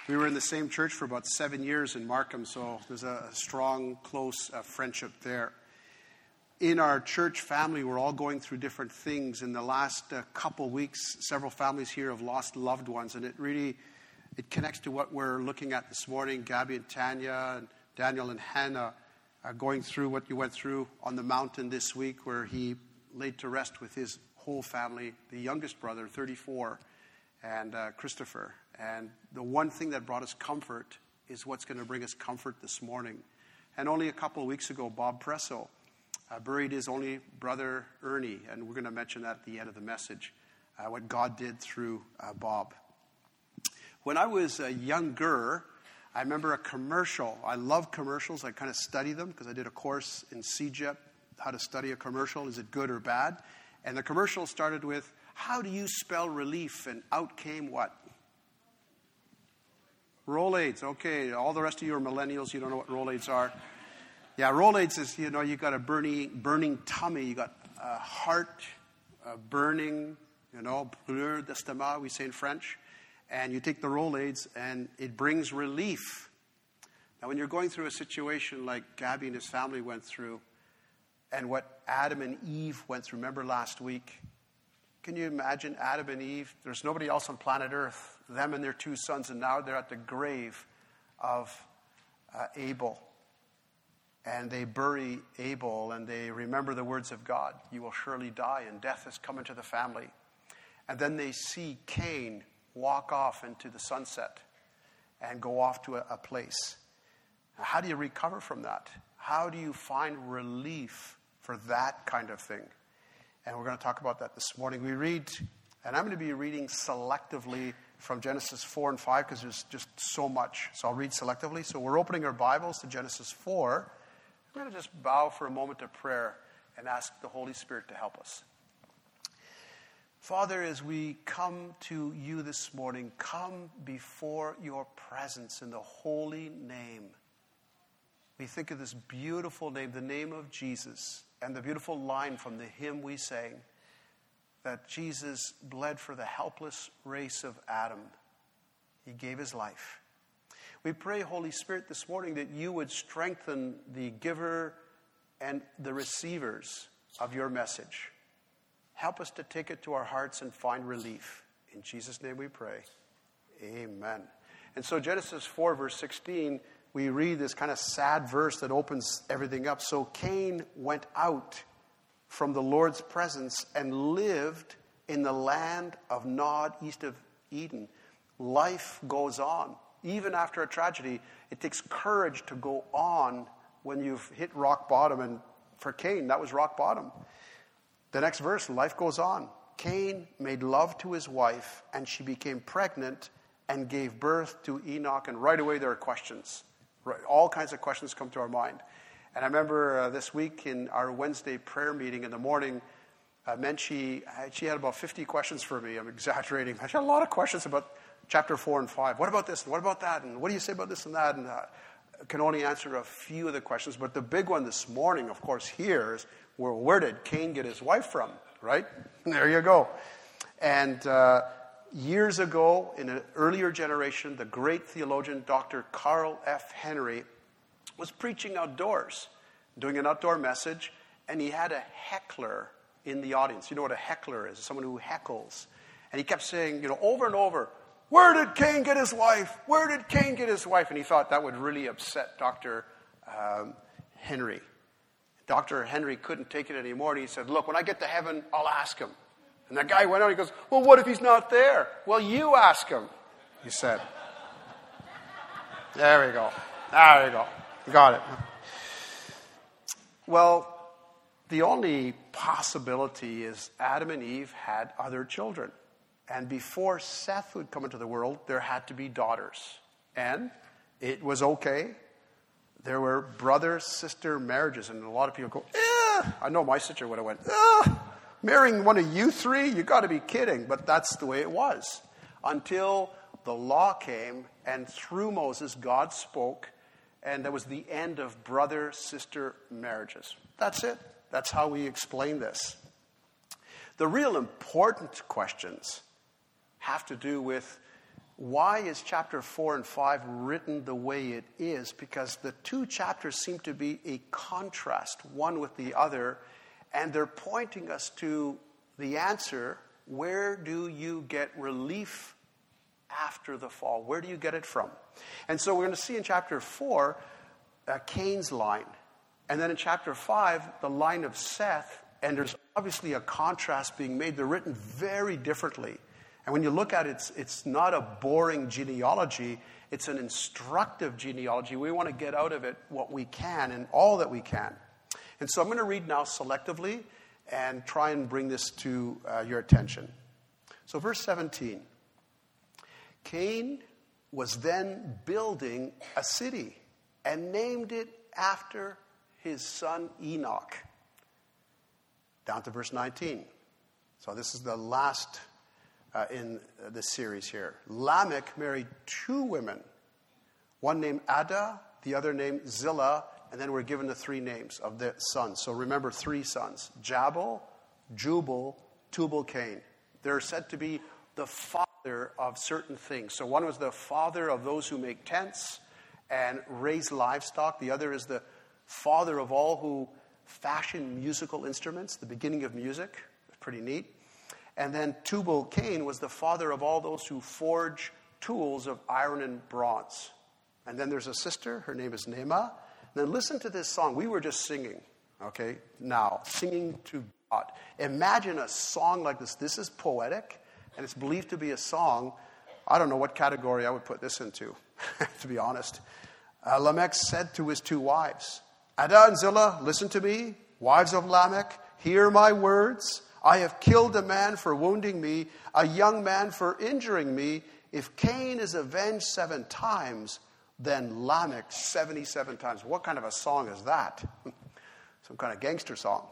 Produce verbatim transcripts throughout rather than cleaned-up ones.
We were in the same church for about seven years in Markham, so there's a strong, close uh, friendship there. In our church family, we're all going through different things. In the last uh, couple weeks, several families here have lost loved ones, and it really it connects to what we're looking at this morning. Gabby and Tanya and Daniel and Hannah are going through what you went through on the mountain this week, where he laid to rest with his whole family, the youngest brother, thirty-four, and uh, Christopher. And the one thing that brought us comfort is what's going to bring us comfort this morning. And only a couple of weeks ago, Bob Presso uh, buried his only brother, Ernie, and we're going to mention that at the end of the message, uh, what God did through uh, Bob. When I was a younger, I remember a commercial. I love commercials. I kind of study them because I did a course in C J E P, how to study a commercial. Is it good or bad? And the commercial started with, how do you spell relief? And out came what? Rolaids. Okay, all the rest of you are millennials. You don't know what Rolaids are. Yeah, Rolaids is, you know, you got a burning, burning tummy. You got a heart uh, burning, you know, brûlure d'estomac, we say in French. And you take the Rolaids, and it brings relief. Now, when you're going through a situation like Gabby and his family went through, and what Adam and Eve went through, remember last week? Can you imagine Adam and Eve? There's nobody else on planet Earth. Them and their two sons, and now they're at the grave of uh, Abel. And they bury Abel, and they remember the words of God. You will surely die, and death has come into the family. And then they see Cain walk off into the sunset and go off to a, a place. Now, how do you recover from that? How do you find relief for that kind of thing? And we're going to talk about that this morning. We read, and I'm going to be reading selectively from Genesis four and five because there's just so much. So I'll read selectively. So we're opening our Bibles to Genesis four. We're going to just bow for a moment of prayer and ask the Holy Spirit to help us. Father, as we come to you this morning, come before your presence in the holy name. We think of this beautiful name, the name of Jesus, and the beautiful line from the hymn we sang, that Jesus bled for the helpless race of Adam. He gave his life. We pray, Holy Spirit, this morning that you would strengthen the giver and the receivers of your message. Help us to take it to our hearts and find relief. In Jesus' name we pray. Amen. And so Genesis four, verse sixteen, we read this kind of sad verse that opens everything up. So Cain went out from the Lord's presence and lived in the land of Nod, east of Eden. Life goes on. Even after a tragedy, it takes courage to go on when you've hit rock bottom. And for Cain, that was rock bottom. The next verse, life goes on. Cain made love to his wife, and she became pregnant and gave birth to Enoch. And right away there are questions. Right, all kinds of questions come to our mind. And I remember uh, this week in our Wednesday prayer meeting in the morning, uh, Menchie, she had about fifty questions for me. I'm exaggerating. She had a lot of questions about chapter four and five. What about this? And what about that? And what do you say about this and that? And uh, I can only answer a few of the questions. But the big one this morning, of course, here is, well, where did Cain get his wife from? Right? There you go. And uh, years ago, in an earlier generation, the great theologian, Doctor Carl F. Henry, was preaching outdoors, doing an outdoor message, and he had a heckler in the audience. You know what a heckler is? Someone who heckles. And he kept saying, you know, over and over, where did Cain get his wife? Where did Cain get his wife? And he thought that would really upset Doctor Um, Henry. Doctor Henry couldn't take it anymore, and he said, look, when I get to heaven, I'll ask him. And that guy went on, he goes, well, what if he's not there? Well, you ask him, he said. There we go. There we go. Got it. Well, the only possibility is Adam and Eve had other children. And before Seth would come into the world, there had to be daughters. And it was okay. There were brother-sister marriages. And a lot of people go, eh. I know my sister would have went, eh. Marrying one of you three? You got to be kidding. But that's the way it was. Until the law came, and through Moses, God spoke, and that was the end of brother-sister marriages. That's it. That's how we explain this. The real important questions have to do with Why is chapter four and five written the way it is? Because the two chapters seem to be a contrast, one with the other, and they're pointing us to the answer, where do you get relief after the fall? Where do you get it from? And so we're going to see in chapter four, uh, Cain's line. And then in chapter five, the line of Seth. And there's obviously a contrast being made. They're written very differently. And when you look at it, it's, it's not a boring genealogy. It's an instructive genealogy. We want to get out of it what we can and all that we can. And so I'm going to read now selectively and try and bring this to uh, your attention. So verse seventeen. Cain was then building a city and named it after his son Enoch. Down to verse nineteen. So this is the last uh, in the series here. Lamech married two women, one named Ada, the other named Zillah, and then we're given the three names of the sons. So remember, three sons: Jabal, Jubal, Tubal-Cain. They're said to be the father of certain things. So one was the father of those who make tents and raise livestock. The other is the father of all who fashion musical instruments, the beginning of music. It's pretty neat. And then Tubal-Cain was the father of all those who forge tools of iron and bronze. And then there's a sister, her name is Naamah. Then listen to this song. We were just singing, okay, now, singing to God. Imagine a song like this. This is poetic, and it's believed to be a song. I don't know what category I would put this into, to be honest. Uh, Lamech said to his two wives, Ada and Zillah, listen to me, wives of Lamech, hear my words. I have killed a man for wounding me, a young man for injuring me. If Cain is avenged seven times, then Lamech seventy-seven times. What kind of a song is that? Some kind of gangster song.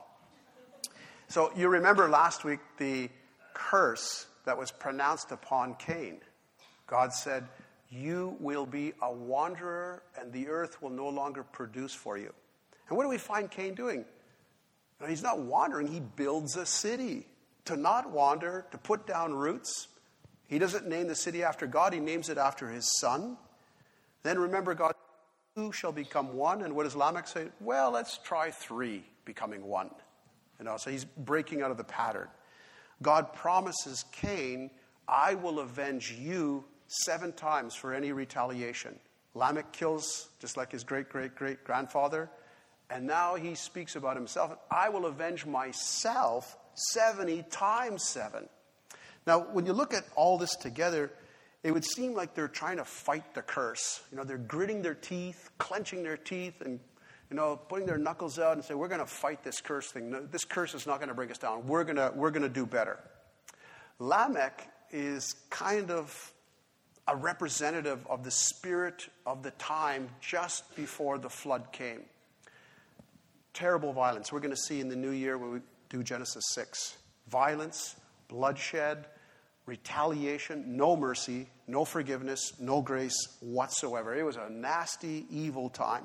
So you remember last week the curse that was pronounced upon Cain. God said, you will be a wanderer and the earth will no longer produce for you. And what do we find Cain doing? Now, he's not wandering. He builds a city. To not wander, to put down roots. He doesn't name the city after God. He names it after his son. Then remember, God, two shall become one. And what does Lamech say? Well, let's try three becoming one. You know, so he's breaking out of the pattern. God promises Cain, I will avenge you seven times for any retaliation. Lamech kills just like his great-great-great-grandfather. And now he speaks about himself. I will avenge myself seventy times seven. Now, when you look at all this together, it would seem like they're trying to fight the curse. You know, they're gritting their teeth, clenching their teeth, and, you know, putting their knuckles out and say, we're going to fight this curse thing. No, this curse is not going to bring us down. We're going to, we're going to do better. Lamech is kind of a representative of the spirit of the time just before the flood came. Terrible violence. We're going to see in the new year when we do Genesis six. Violence, bloodshed, retaliation, no mercy, no forgiveness, no grace whatsoever. It was a nasty, evil time.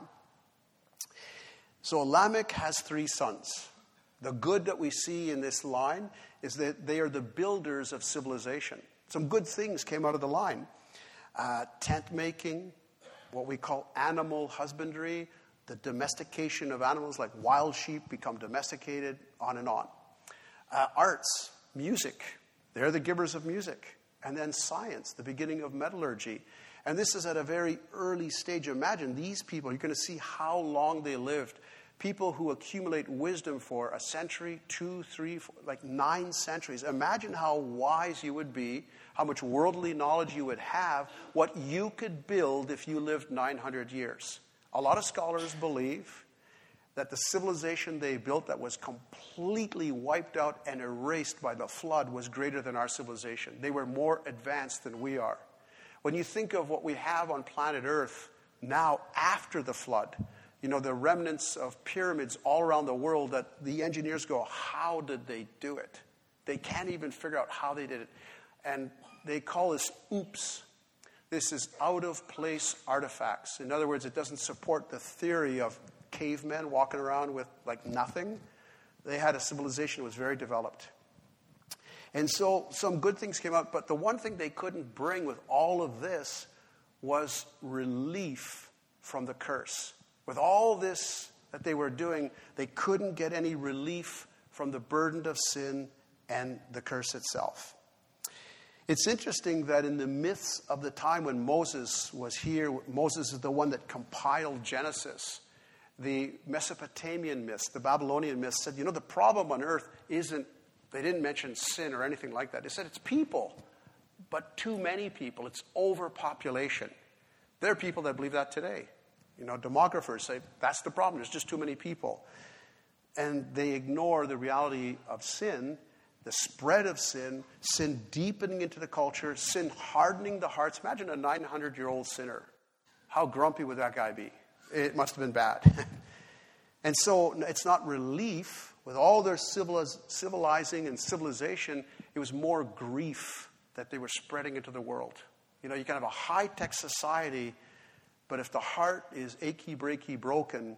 So Lamech has three sons. The good that we see in this line is that they are the builders of civilization. Some good things came out of the line. Uh, tent making, what we call animal husbandry, the domestication of animals like wild sheep become domesticated, on and on. Uh, arts, music, they're the givers of music. And then science, the beginning of metallurgy. And this is at a very early stage. Imagine these people, you're going to see how long they lived. People who accumulate wisdom for a century, two, three, four, like nine centuries. Imagine how wise you would be, how much worldly knowledge you would have, what you could build if you lived nine hundred years. A lot of scholars believe that the civilization they built that was completely wiped out and erased by the flood was greater than our civilization. They were more advanced than we are. When you think of what we have on planet Earth now after the flood, you know, the remnants of pyramids all around the world that the engineers go, how did they do it? They can't even figure out how they did it. And they call this oops. This is out-of-place artifacts. In other words, it doesn't support the theory of cavemen walking around with, like, nothing. They had a civilization that was very developed. And so some good things came out, but the one thing they couldn't bring with all of this was relief from the curse. With all this that they were doing, they couldn't get any relief from the burden of sin and the curse itself. It's interesting that in the myths of the time when Moses was here, Moses is the one that compiled Genesis. The Mesopotamian myths, the Babylonian myths said, you know, the problem on earth isn't, they didn't mention sin or anything like that. They said it's people, but too many people. It's overpopulation. There are people that believe that today. You know, demographers say that's the problem. There's just too many people. And they ignore the reality of sin, the spread of sin, sin deepening into the culture, sin hardening the hearts. Imagine a nine hundred year old sinner. How grumpy would that guy be? It must have been bad. And so it's not relief. With all their civiliz- civilizing and civilization, it was more grief that they were spreading into the world. You know, you can have a high-tech society, but if the heart is achy, breaky, broken,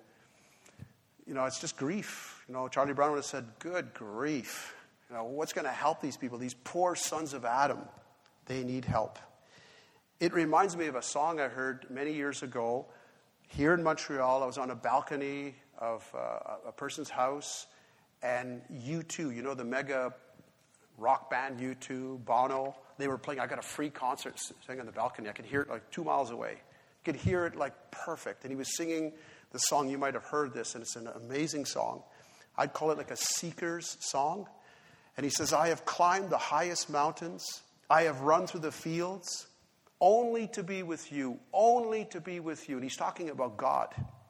you know, it's just grief. You know, Charlie Brown would have said, good grief. You know, what's going to help these people? These poor sons of Adam, they need help. It reminds me of a song I heard many years ago. Here in Montreal, I was on a balcony of uh, a person's house, and U two, you know, the mega rock band U two, Bono, they were playing. I got a free concert sitting on the balcony. I could hear it like two miles away. I could hear it like perfect. And he was singing the song. You might have heard this, and it's an amazing song. I'd call it like a seeker's song. And he says, I have climbed the highest mountains. I have run through the fields only to be with you, only to be with you. And he's talking about God.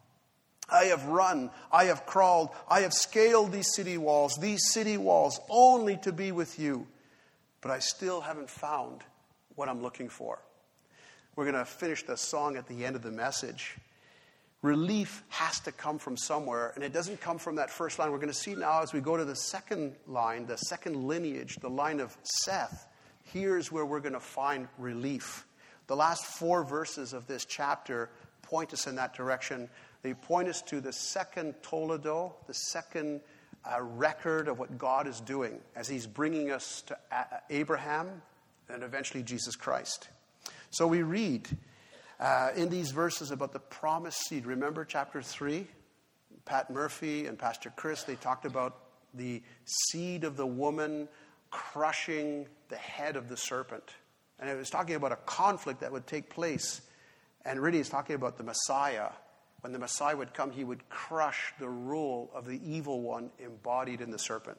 I have run, I have crawled, I have scaled these city walls, these city walls, only to be with you. But I still haven't found what I'm looking for. We're going to finish the song at the end of the message. Relief has to come from somewhere, and it doesn't come from that first line. We're going to see now as we go to the second line, the second lineage, the line of Seth. Here's where we're going to find relief. The last four verses of this chapter point us in that direction. They point us to the second Toledo, the second uh, record of what God is doing as he's bringing us to A- Abraham and eventually Jesus Christ. So we read uh, in these verses about the promised seed. Remember chapter three? Pat Murphy and Pastor Chris, they talked about the seed of the woman crushing the head of the serpent. And it was talking about a conflict that would take place. And really it's talking about the Messiah. When the Messiah would come, he would crush the rule of the evil one embodied in the serpent.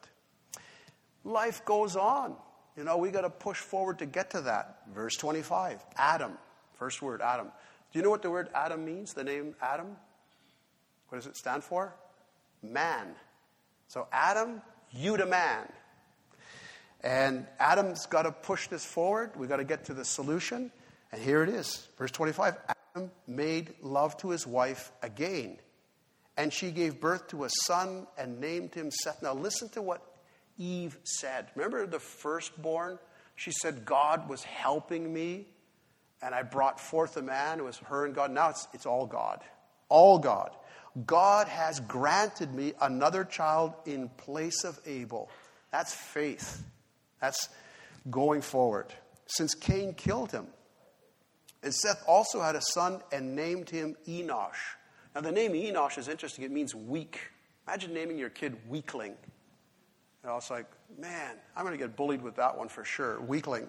Life goes on. You know, we got to push forward to get to that. Verse twenty-five, Adam. First word, Adam. Do you know what the word Adam means? The name Adam? What does it stand for? Man. So Adam, you to man. And Adam's got to push this forward. We've got to get to the solution. And here it is. Verse twenty-five, Adam made love to his wife again. And she gave birth to a son and named him Seth. Now listen to what Eve said. Remember the firstborn? She said, God was helping me, and I brought forth a man. It was her and God. Now it's, it's all God. All God. God has granted me another child in place of Abel. That's faith. That's going forward. Since Cain killed him. And Seth also had a son and named him Enosh. Now the name Enosh is interesting. It means weak. Imagine naming your kid Weakling. You know, it's like, man, I'm going to get bullied with that one for sure. Weakling.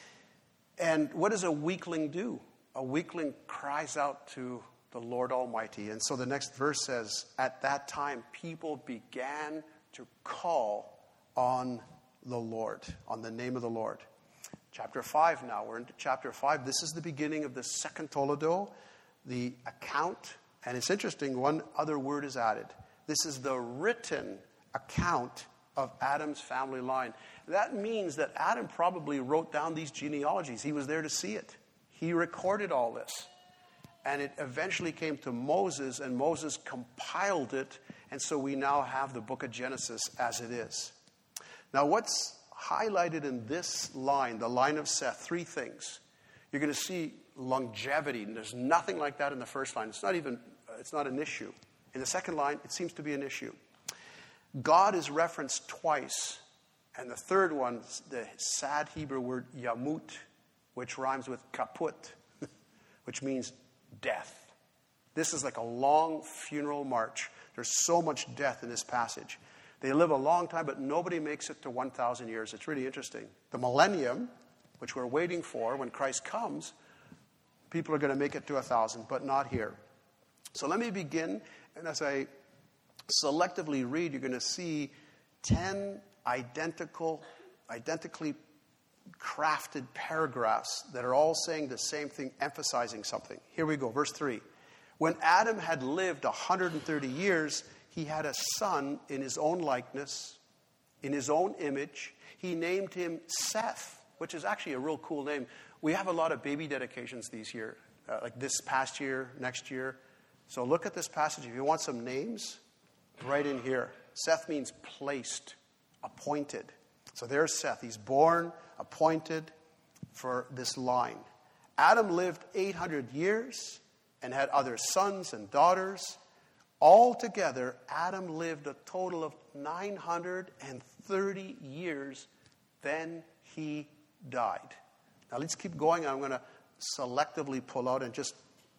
And what does a weakling do? A weakling cries out to the Lord Almighty. And so the next verse says, at that time, people began to call on the Lord, on the name of the Lord. Chapter five now. We're into chapter five. This is the beginning of the second Toledo, the account. And it's interesting, one other word is added. This is the written account of Adam's family line. That means that Adam probably wrote down these genealogies. He was there to see it. He recorded all this. And it eventually came to Moses, and Moses compiled it. And so we now have the book of Genesis as it is. Now what's highlighted in this line, the line of Seth, three things. You're going to see longevity. And there's nothing like that in the first line. It's not even, it's not an issue. In the second line, it seems to be an issue. God is referenced twice, And the third one, the sad Hebrew word yamut, which rhymes with kaput, which means death. This is like a long funeral march. There's so much death in this passage. They live a long time, but nobody makes it to one thousand years. It's really interesting. The millennium, which we're waiting for when Christ comes, people are going to make it to one thousand, but not here. So let me begin, and as I selectively read, you're going to see ten identical, identically crafted paragraphs that are all saying the same thing, emphasizing something. Here we go, verse three. When Adam had lived one hundred thirty years, he had a son in his own likeness, in his own image. He named him Seth, which is actually a real cool name. We have a lot of baby dedications these year, uh, like this past year, next year. So look at this passage. If you want some names, right in here. Seth means placed, appointed. So there's Seth. He's born, appointed for this line. Adam lived eight hundred years and had other sons and daughters. Altogether, Adam lived a total of nine hundred thirty years. Then he died. Now let's keep going. I'm going to selectively pull out and just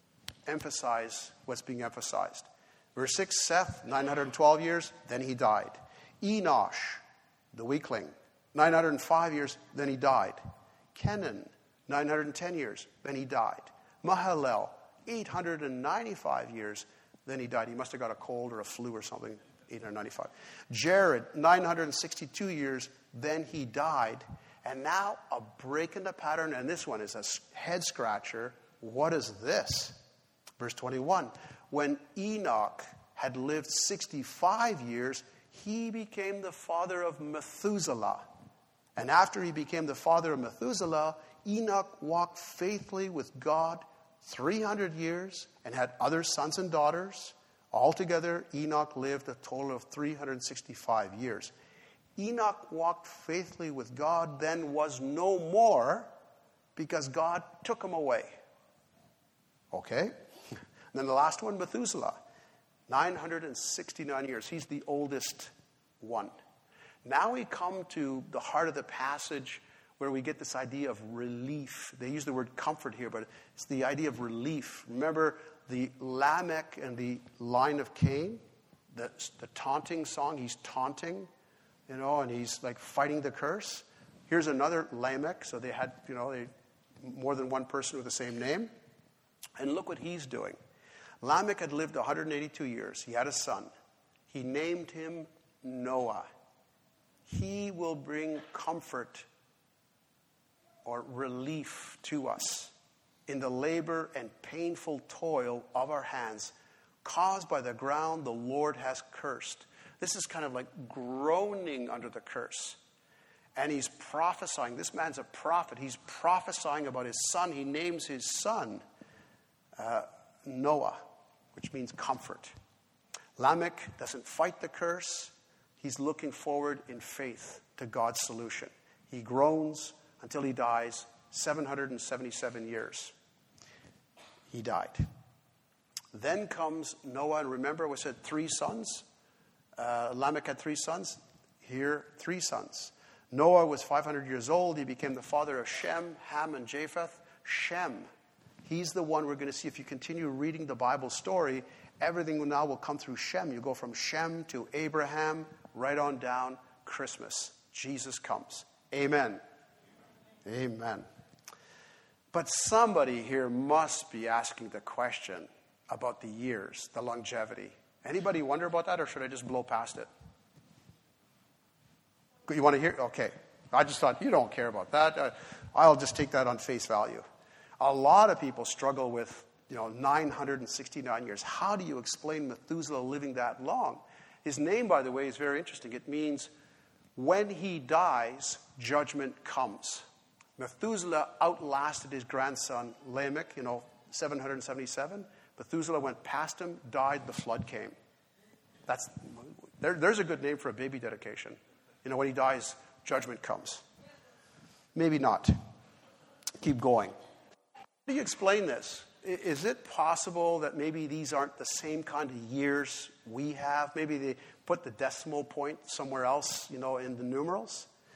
emphasize what's being emphasized. Verse six, Seth, nine hundred twelve years, then he died. Enosh, the weakling, nine hundred five years, then he died. Kenan, nine hundred ten years, then he died. Mahalalel, eight hundred ninety-five years, then he died. He must have got a cold or a flu or something, eight hundred ninety-five. Jared, nine hundred sixty-two years, then he died. And now a break in the pattern, and this one is a head scratcher. What is this? Verse twenty-one, when Enoch had lived sixty-five years, he became the father of Methuselah. And after he became the father of Methuselah, Enoch walked faithfully with God three hundred years and had other sons and daughters. Altogether, Enoch lived a total of three hundred sixty-five years. Enoch walked faithfully with God, then was no more because God took him away. Okay? And then the last one, Methuselah, nine hundred sixty-nine years. He's the oldest one. Now we come to the heart of the passage where we get this idea of relief. They use the word comfort here, but it's the idea of relief. Remember the Lamech and the line of Cain? The, the taunting song, he's taunting, you know, and he's like fighting the curse. Here's another Lamech, so they had, you know, they, more than one person with the same name. And look what he's doing. Lamech had lived one hundred eighty-two years. He had a son. He named him Noah. He will bring comfort or relief to us in the labor and painful toil of our hands caused by the ground the Lord has cursed. This is kind of like groaning under the curse. And he's prophesying. This man's a prophet. He's prophesying about his son. He names his son uh, Noah, which means comfort. Lamech doesn't fight the curse. He's looking forward in faith to God's solution. He groans until he dies, seven hundred seventy-seven years. He died. Then comes Noah, and remember we said three sons? Uh, Lamech had three sons. Here, three sons. Noah was five hundred years old. He became the father of Shem, Ham, and Japheth. Shem, he's the one we're going to see if you continue reading the Bible story. Everything now will come through Shem. You go from Shem to Abraham, right on down, Christmas. Jesus comes. Amen. Amen. But somebody here must be asking the question about the years, the longevity. Anybody wonder about that, or should I just blow past it? You want to hear? Okay. I just thought, you don't care about that. Uh, I'll just take that on face value. A lot of people struggle with, you know, nine hundred sixty-nine years. How do you explain Methuselah living that long? His name, by the way, is very interesting. It means when he dies, judgment comes. Methuselah outlasted his grandson Lamech, you know, seven hundred seventy-seven. Methuselah went past him, died, the flood came. That's there, there's a good name for a baby dedication. You know, when he dies, judgment comes. Maybe not. Keep going. How do you explain this? Is it possible that maybe these aren't the same kind of years we have? Maybe they put the decimal point somewhere else, you know, in the numerals?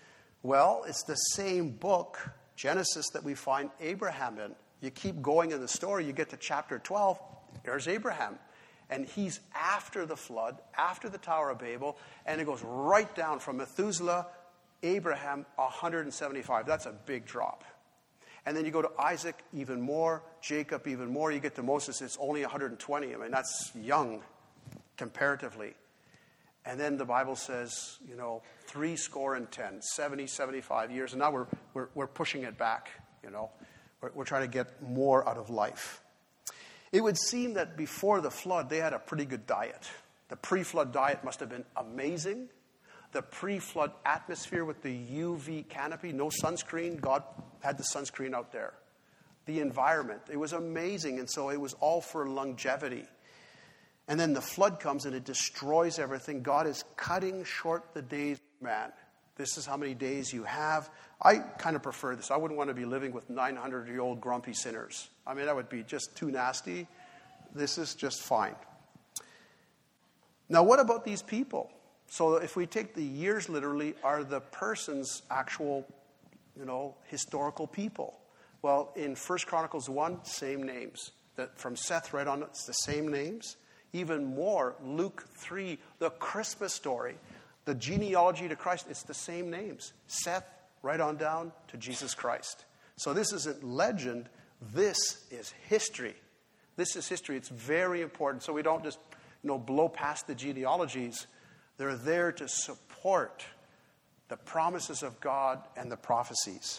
Well, it's the same book, Genesis, that we find Abraham in. You keep going in the story, you get to chapter twelve, there's Abraham. And he's after the flood, after the Tower of Babel, and it goes right down from Methuselah, Abraham, one hundred seventy-five. That's a big drop. And then you go to Isaac, even more, Jacob, even more. You get to Moses, it's only one hundred twenty. I mean, that's young comparatively. And then the Bible says, you know, three score and ten, seventy, seventy-five years. And now we're, we're, we're pushing it back, you know. We're, we're trying to get more out of life. It would seem that before the flood, they had a pretty good diet. The pre-flood diet must have been amazing. The pre-flood atmosphere with the U V canopy, no sunscreen. God had the sunscreen out there. The environment, it was amazing. And so it was all for longevity. And then the flood comes and it destroys everything. God is cutting short the days of man. This is how many days you have. I kind of prefer this. I wouldn't want to be living with nine hundred-year-old grumpy sinners. I mean, that would be just too nasty. This is just fine. Now, what about these people? So if we take the years literally, are the persons actual, you know, historical people? Well, in First Chronicles one, same names. That from Seth right on, it's the same names. Even more, Luke three, the Christmas story. The genealogy to Christ, it's the same names. Seth, right on down to Jesus Christ. So this isn't legend. This is history. This is history. It's very important. So we don't just, you know, blow past the genealogies. They're there to support the promises of God and the prophecies.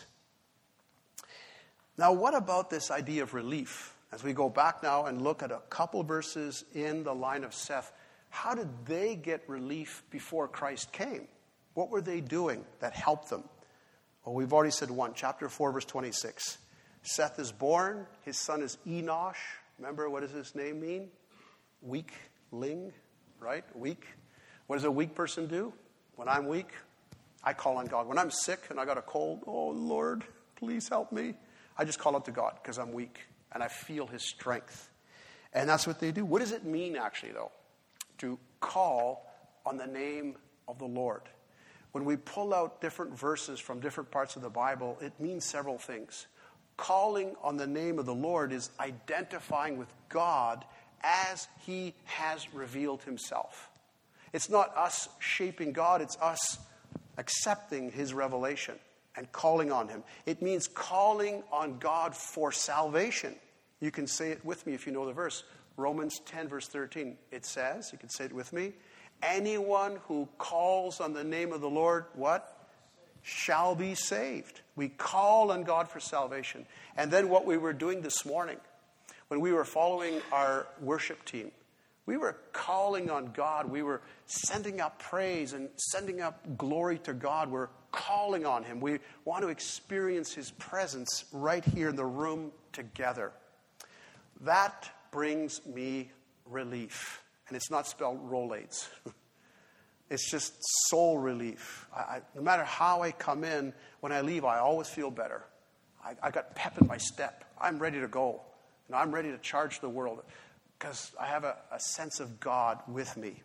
Now, what about this idea of relief? As we go back now and look at a couple verses in the line of Seth, how did they get relief before Christ came? What were they doing that helped them? Well, we've already said one, chapter four, verse twenty-six. Seth is born. His son is Enosh. Remember, what does his name mean? Weakling, right? Weak. What does a weak person do? When I'm weak, I call on God. When I'm sick and I got a cold, oh, Lord, please help me. I just call out to God because I'm weak and I feel his strength. And that's what they do. What does it mean, actually, though, to call on the name of the Lord? When we pull out different verses from different parts of the Bible, it means several things. Calling on the name of the Lord is identifying with God as he has revealed himself. It's not us shaping God, it's us accepting his revelation and calling on him. It means calling on God for salvation. You can say it with me if you know the verse. Romans ten, verse thirteen. It says, you can say it with me, anyone who calls on the name of the Lord, what? Shall be saved. We call on God for salvation. And then what we were doing this morning, when we were following our worship team, we were calling on God. We were sending up praise and sending up glory to God. We're calling on him. We want to experience his presence right here in the room together. That brings me relief. And it's not spelled Rolaids. It's just soul relief. I, I, no matter how I come in, when I leave, I always feel better. I, I got pep in my step. I'm ready to go. You know, I'm ready to charge the world because I have a, a sense of God with me.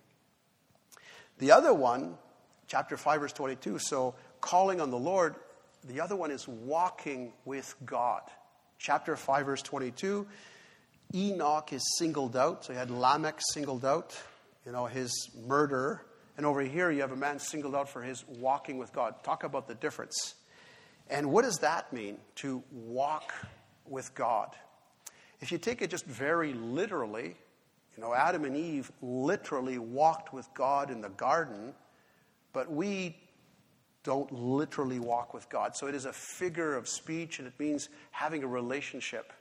The other one, chapter five, verse twenty-two, so calling on the Lord, the other one is walking with God. Chapter five, verse twenty-two, Enoch is singled out. So you had Lamech singled out, you know, his murderer. And over here you have a man singled out for his walking with God. Talk about the difference. And what does that mean, to walk with God? If you take it just very literally, you know, Adam and Eve literally walked with God in the garden, but we don't literally walk with God. So it is a figure of speech, and it means having a relationship.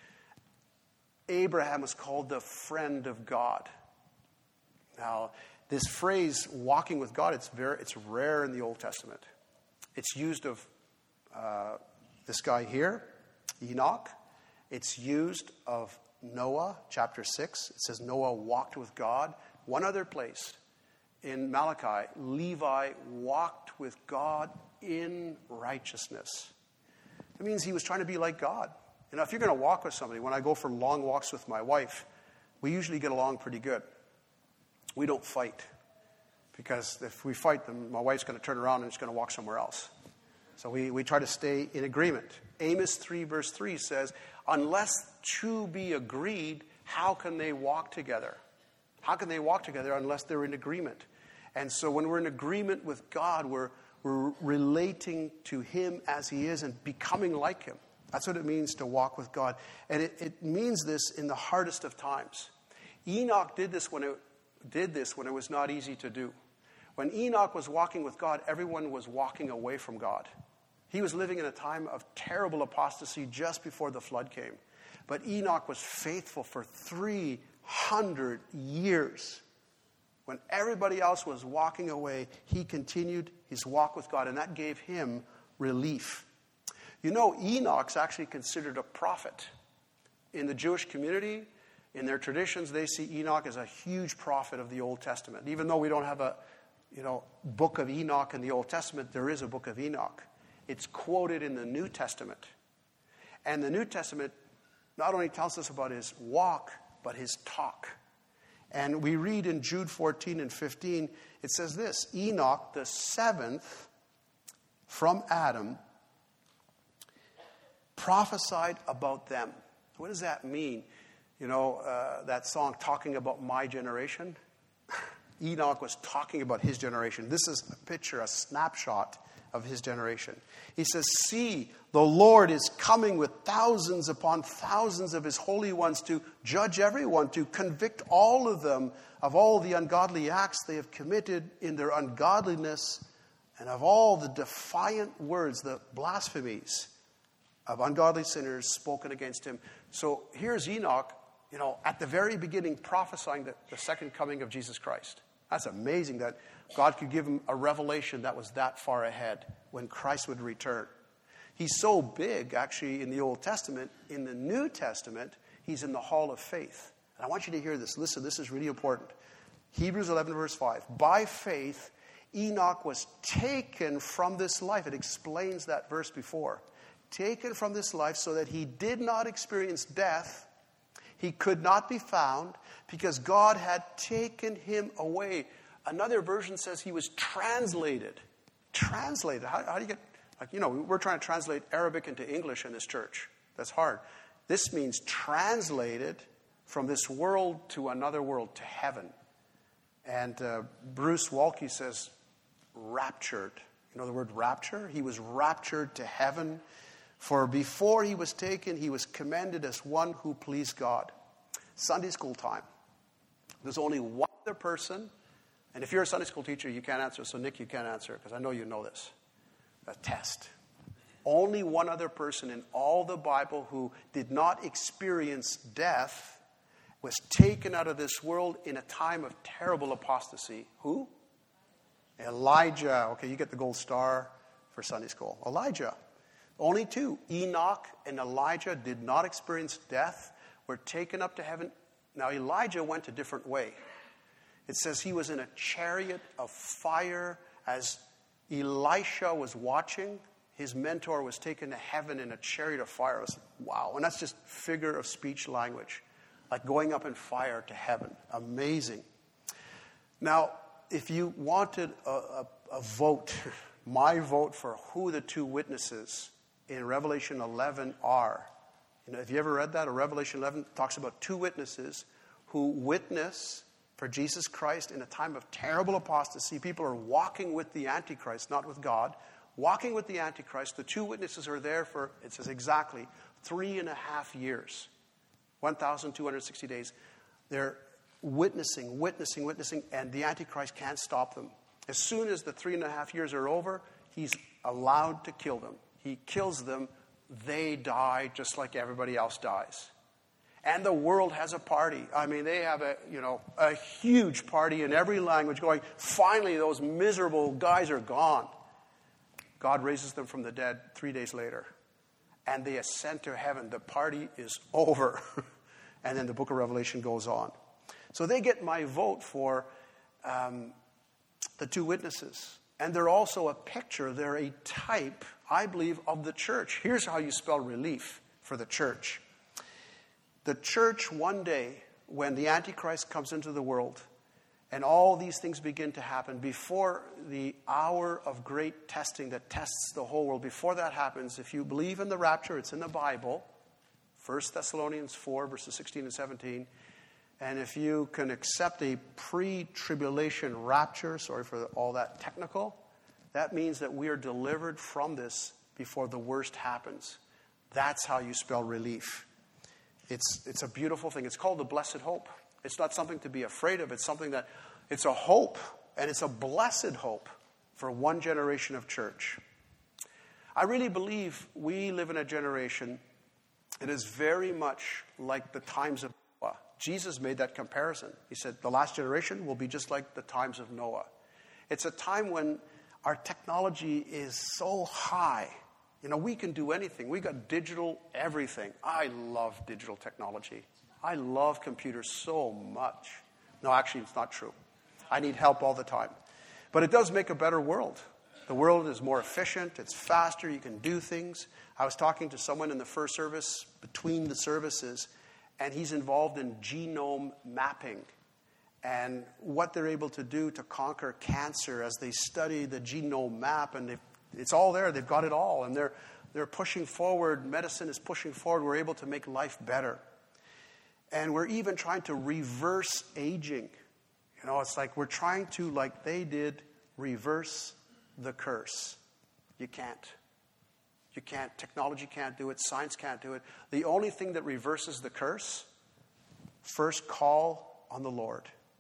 Abraham was called the friend of God. Now, this phrase, walking with God, it's very, it's rare in the Old Testament. It's used of uh, this guy here, Enoch. It's used of Noah, chapter six. It says Noah walked with God. One other place, in Malachi, Levi walked with God in righteousness. It means he was trying to be like God. You know, if you're going to walk with somebody, when I go for long walks with my wife, we usually get along pretty good. We don't fight. Because if we fight, then my wife's going to turn around and she's going to walk somewhere else. So we, we try to stay in agreement. Amos three verse three says, unless two be agreed, how can they walk together? How can they walk together unless they're in agreement? And so when we're in agreement with God, we're, we're relating to him as he is and becoming like him. That's what it means to walk with God. And it, it means this in the hardest of times. Enoch did this when it did this when it was not easy to do. When Enoch was walking with God, everyone was walking away from God. He was living in a time of terrible apostasy just before the flood came. But Enoch was faithful for three hundred years. When everybody else was walking away, he continued his walk with God, and that gave him relief. You know, Enoch's actually considered a prophet. In the Jewish community, in their traditions, they see Enoch as a huge prophet of the Old Testament. Even though we don't have a, you know, book of Enoch in the Old Testament, there is a book of Enoch. It's quoted in the New Testament. And the New Testament not only tells us about his walk, but his talk. And we read in Jude fourteen and fifteen, it says this, Enoch, the seventh from Adam, prophesied about them. What does that mean? You know, uh, that song, Talking About My Generation? Enoch was talking about his generation. This is a picture, a snapshot of his generation. He says, see, the Lord is coming with thousands upon thousands of his holy ones to judge everyone, to convict all of them of all the ungodly acts they have committed in their ungodliness and of all the defiant words, the blasphemies of ungodly sinners spoken against him. So here's Enoch, you know, at the very beginning prophesying the, the second coming of Jesus Christ. That's amazing that God could give him a revelation that was that far ahead when Christ would return. He's so big, actually, in the Old Testament. In the New Testament, he's in the hall of faith. And I want you to hear this. Listen, this is really important. Hebrews eleven, verse five. By faith, Enoch was taken from this life. It explains that verse before. Taken from this life so that he did not experience death. He could not be found because God had taken him away. Another version says he was translated. Translated. How, how do you get, like, you know, we're trying to translate Arabic into English in this church. That's hard. This means translated from this world to another world, to heaven. And uh, Bruce Waltke says raptured. You know the word rapture? He was raptured to heaven. For before he was taken, he was commended as one who pleased God. Sunday school time. There's only one other person. And if you're a Sunday school teacher, you can't answer. So Nick, you can't answer because I know you know this. A test. Only one other person in all the Bible who did not experience death was taken out of this world in a time of terrible apostasy. Who? Elijah. Okay, you get the gold star for Sunday school. Elijah. Only two, Enoch and Elijah, did not experience death, were taken up to heaven. Now, Elijah went a different way. It says he was in a chariot of fire as Elisha was watching. His mentor was taken to heaven in a chariot of fire. It was, wow. And that's just figure of speech language, like going up in fire to heaven. Amazing. Now, if you wanted a, a, a vote, my vote for who the two witnesses in Revelation eleven are. You know, have you ever read that? Or Revelation eleven talks about two witnesses who witness for Jesus Christ in a time of terrible apostasy. People are walking with the Antichrist, not with God. Walking with the Antichrist. The two witnesses are there for, it says exactly, three and a half years. one thousand two hundred sixty days. They're witnessing, witnessing, witnessing, and the Antichrist can't stop them. As soon as the three and a half years are over, he's allowed to kill them. He kills them, they die just like everybody else dies. And the world has a party. I mean, they have a, you know, a huge party in every language going, finally those miserable guys are gone. God raises them from the dead three days later. And they ascend to heaven. The party is over. And then the book of Revelation goes on. So they get my vote for um, the two witnesses. And they're also a picture, they're a type, I believe, of the church. Here's how you spell relief for the church. The church one day, when the Antichrist comes into the world and all these things begin to happen, before the hour of great testing that tests the whole world, before that happens, if you believe in the rapture, it's in the Bible, First Thessalonians four, verses sixteen and seventeen, and if you can accept a pre-tribulation rapture, sorry for all that technical, that means that we are delivered from this before the worst happens. That's how you spell relief. It's, it's a beautiful thing. It's called the blessed hope. It's not something to be afraid of. It's something that, it's a hope, and it's a blessed hope for one generation of church. I really believe we live in a generation that is very much like the times of Noah. Jesus made that comparison. He said the last generation will be just like the times of Noah. It's a time when our technology is so high. You know, we can do anything. We got digital everything. I love digital technology. I love computers so much. No, actually, it's not true. I need help all the time. But it does make a better world. The world is more efficient. It's faster. You can do things. I was talking to someone in the first service, between the services, and he's involved in genome mapping and what they're able to do to conquer cancer as they study the genome map. And it's all there. They've got it all. And they're, they're pushing forward. Medicine is pushing forward. We're able to make life better. And we're even trying to reverse aging. You know, it's like we're trying to, like they did, reverse the curse. You can't. You can't. Technology can't do it. Science can't do it. The only thing that reverses the curse, first, call on the Lord.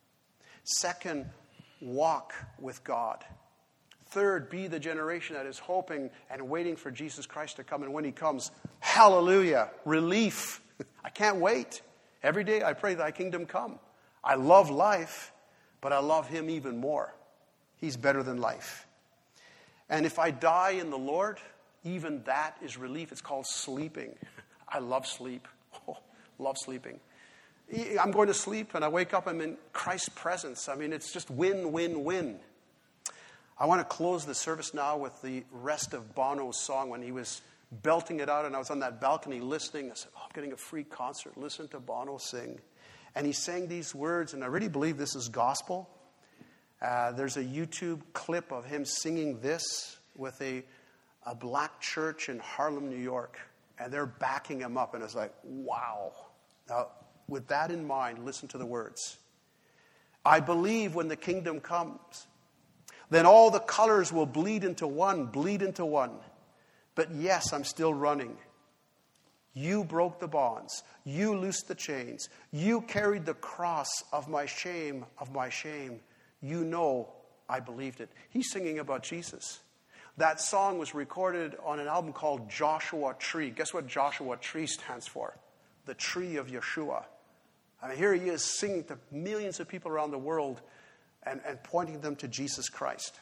Second, walk with God. Third, be the generation that is hoping and waiting for Jesus Christ to come. And when he comes, hallelujah, relief. I can't wait. Every day I pray thy kingdom come. I love life, but I love him even more. He's better than life. And if I die in the Lord, even that is relief. It's called sleeping. I love sleep. Oh, love sleeping. I'm going to sleep and I wake up, I'm in Christ's presence. I mean, it's just win, win, win. I want to close the service now with the rest of Bono's song when he was belting it out and I was on that balcony listening. I said, oh, I'm getting a free concert. Listen to Bono sing. And he sang these words, and I really believe this is gospel. Uh, there's a YouTube clip of him singing this with a, a black church in Harlem, New York. And they're backing him up. And it's like, wow. Now, with that in mind, listen to the words. I believe when the kingdom comes, then all the colors will bleed into one, bleed into one. But yes, I'm still running. You broke the bonds. You loosed the chains. You carried the cross of my shame, of my shame. You know I believed it. He's singing about Jesus. That song was recorded on an album called Joshua Tree. Guess what Joshua Tree stands for? The tree of Yeshua. I mean, here he is singing to millions of people around the world and, and pointing them to Jesus Christ.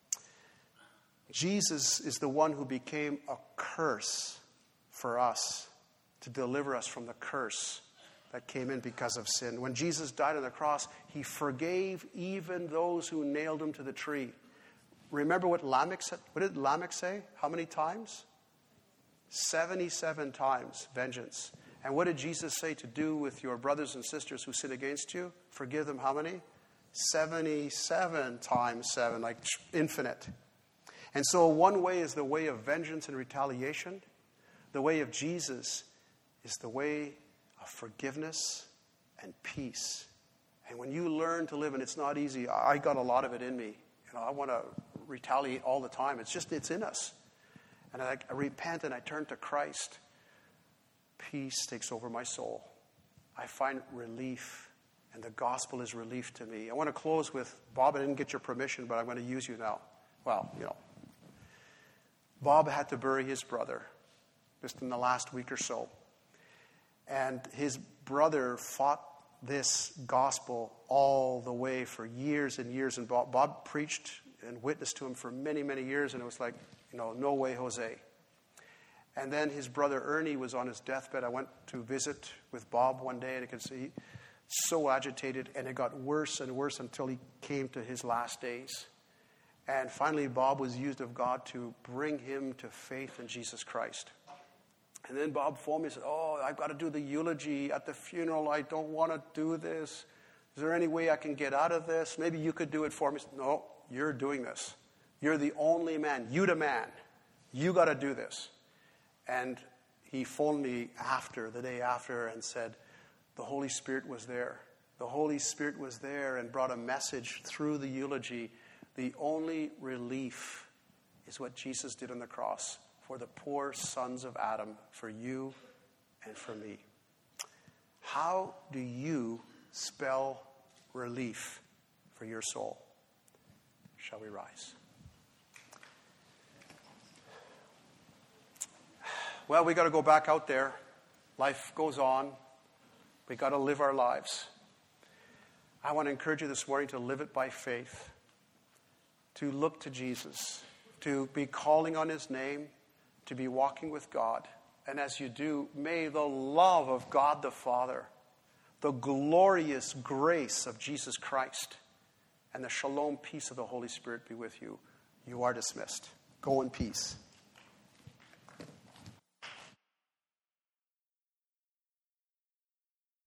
Jesus is the one who became a curse for us to deliver us from the curse that came in because of sin. When Jesus died on the cross, he forgave even those who nailed him to the tree. Remember what Lamech said? What did Lamech say? How many times? seventy-seven times vengeance. And what did Jesus say to do with your brothers and sisters who sin against you? Forgive them how many? seventy-seven times seven, like infinite. And so one way is the way of vengeance and retaliation. The way of Jesus is the way of forgiveness and peace. And when you learn to live, and it's not easy, I got a lot of it in me. You know, I want to retaliate all the time. It's just, it's in us. And I, I repent and I turn to Christ. Peace takes over my soul. I find relief, and the gospel is relief to me. I want to close with, Bob, I didn't get your permission, but I'm going to use you now. Well, you know, Bob had to bury his brother just in the last week or so. And his brother fought this gospel all the way for years and years. And Bob, Bob preached and witnessed to him for many, many years. And it was like, you know, no way, Jose. And then his brother Ernie was on his deathbed. I went to visit with Bob one day, and I could see so agitated. And it got worse and worse until he came to his last days. And finally, Bob was used of God to bring him to faith in Jesus Christ. And then Bob phoned me and said, oh, I've got to do the eulogy at the funeral. I don't want to do this. Is there any way I can get out of this? Maybe you could do it for me. No, you're doing this. You're the only man. You the man. You got to do this. And he phoned me after, the day after, and said, the Holy Spirit was there. The Holy Spirit was there and brought a message through the eulogy. The only relief is what Jesus did on the cross for the poor sons of Adam, for you and for me. How do you spell relief for your soul? Shall we rise? Well, we got to go back out there. Life goes on. We got to live our lives. I want to encourage you this morning to live it by faith, to look to Jesus, to be calling on his name, to be walking with God. And as you do, may the love of God the Father, the glorious grace of Jesus Christ, and the shalom peace of the Holy Spirit be with you. You are dismissed. Go in peace.